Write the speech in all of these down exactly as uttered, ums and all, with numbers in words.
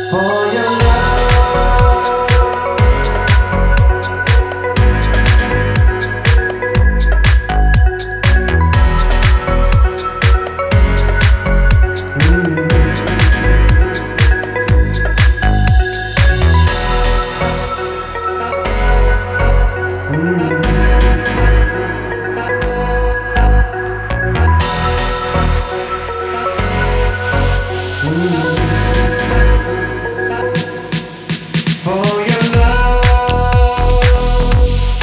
For your love, for your love,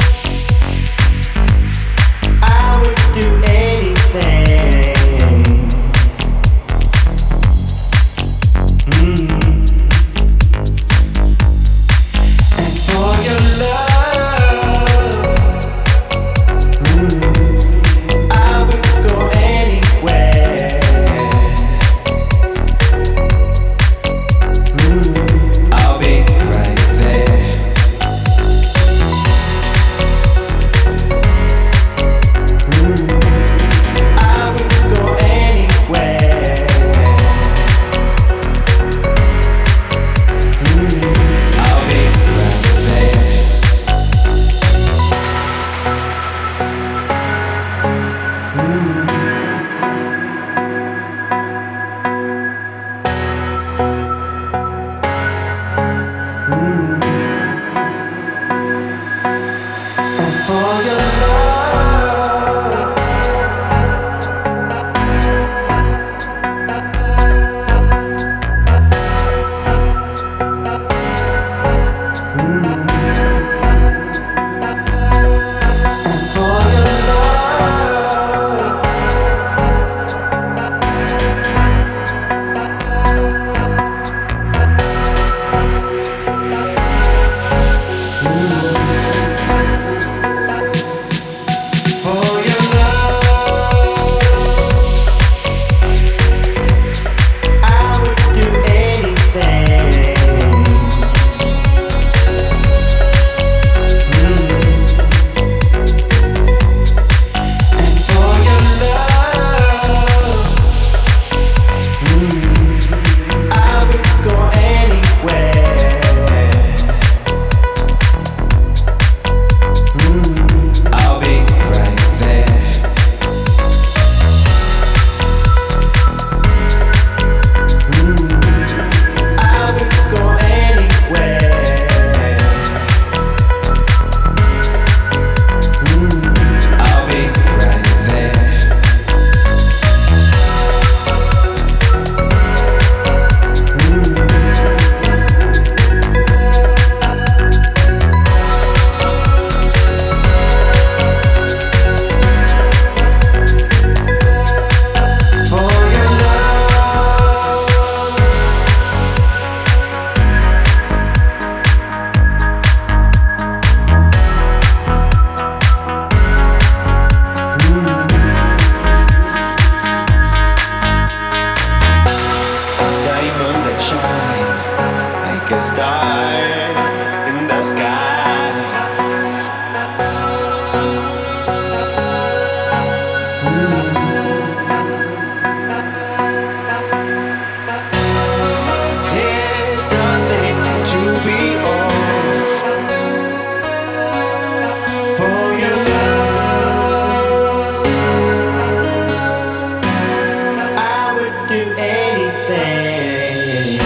I would do anything. Mm. And for your love, mm, I would go anywhere. Mm, I'll be right there. Mm, I would go anywhere. Mm, I'll be right there. For your love, for your love, for your love, I would do anything. Mm. And for your love, mm, I would go anywhere. Mm, I'll be right there. Mm, I would go anywhere. Mm, I'll be right there. For your love, a diamond that shines like a star in the sky. It's nothing to behold. For your love, I would do anything.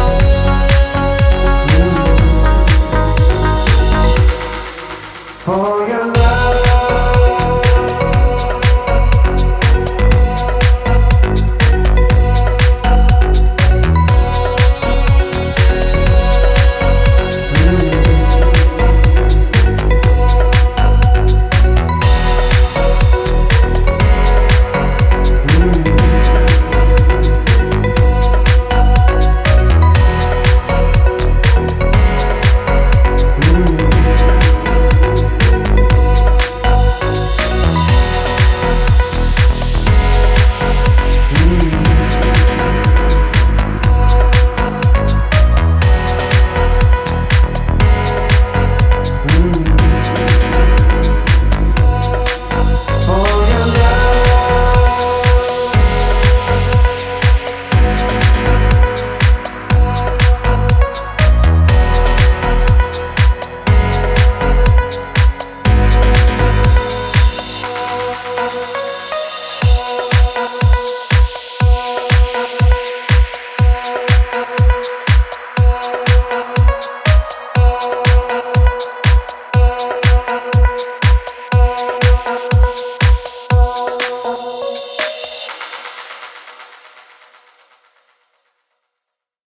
For